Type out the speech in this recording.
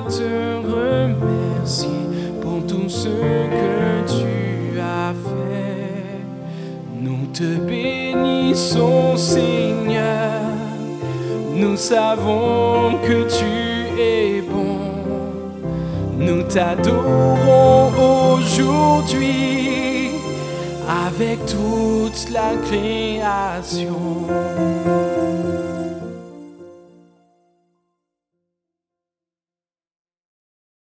te remercier pour tout ce que tu as fait. Nous te bénissons, Seigneur. Nous savons que tu es bon. Nous t'adorons aujourd'hui avec toute la création.